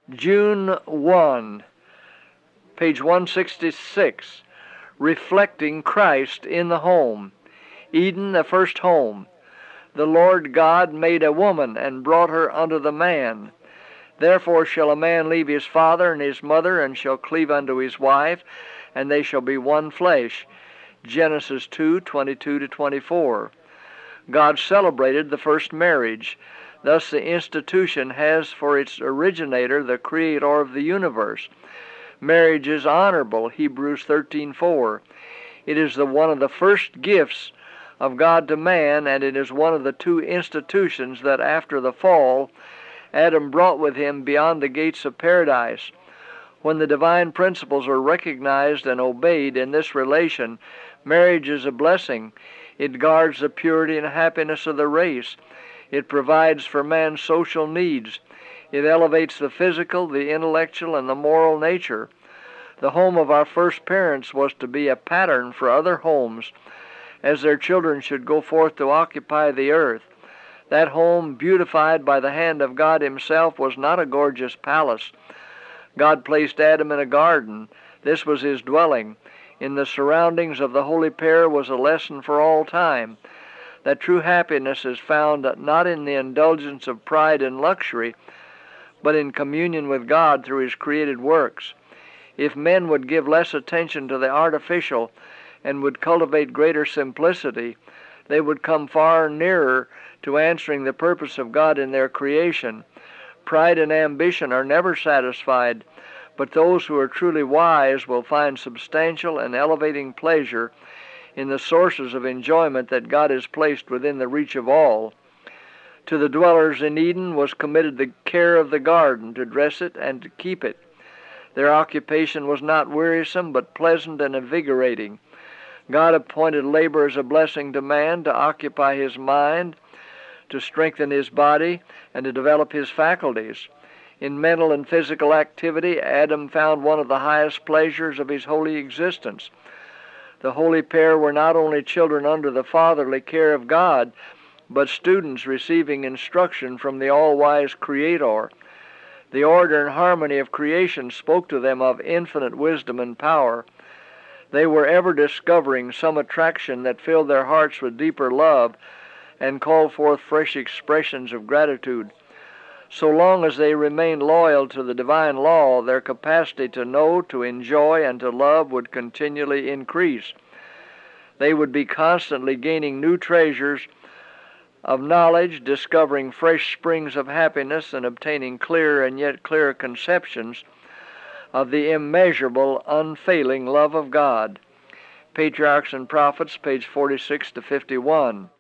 June 1, page 166, Reflecting Christ in the Home. Eden, the first home. The Lord God made a woman and brought her unto the man. Therefore shall a man leave his father and his mother, and shall cleave unto his wife, and they shall be one flesh. Genesis 2:22-24. God celebrated the first marriage. Thus the institution has for its originator the Creator of the universe. Marriage is honorable, Hebrews 13:4. It is one of the first gifts of God to man, and it is one of the two institutions that after the fall Adam brought with him beyond the gates of paradise. When the divine principles are recognized and obeyed in this relation, marriage is a blessing. It guards the purity and happiness of the race. It provides for man's social needs. It elevates the physical, the intellectual, and the moral nature. The home of our first parents was to be a pattern for other homes, as their children should go forth to occupy the earth. That home, beautified by the hand of God Himself, was not a gorgeous palace. God placed Adam in a garden. This was his dwelling. In the surroundings of the holy pair was a lesson for all time, that true happiness is found not in the indulgence of pride and luxury, but in communion with God through His created works. If men would give less attention to the artificial and would cultivate greater simplicity, they would come far nearer to answering the purpose of God in their creation. Pride and ambition are never satisfied, but those who are truly wise will find substantial and elevating pleasure in the sources of enjoyment that God has placed within the reach of all. To the dwellers in Eden was committed the care of the garden, to dress it and to keep it. Their occupation was not wearisome, but pleasant and invigorating. God appointed labor as a blessing to man, to occupy his mind, to strengthen his body, and to develop his faculties. In mental and physical activity, Adam found one of the highest pleasures of his holy existence. The holy pair were not only children under the fatherly care of God, but students receiving instruction from the all-wise Creator. The order and harmony of creation spoke to them of infinite wisdom and power. They were ever discovering some attraction that filled their hearts with deeper love and called forth fresh expressions of gratitude. So long as they remained loyal to the divine law, their capacity to know, to enjoy, and to love would continually increase. They would be constantly gaining new treasures of knowledge, discovering fresh springs of happiness, and obtaining clearer and yet clearer conceptions of the immeasurable, unfailing love of God. Patriarchs and Prophets, page 46-51.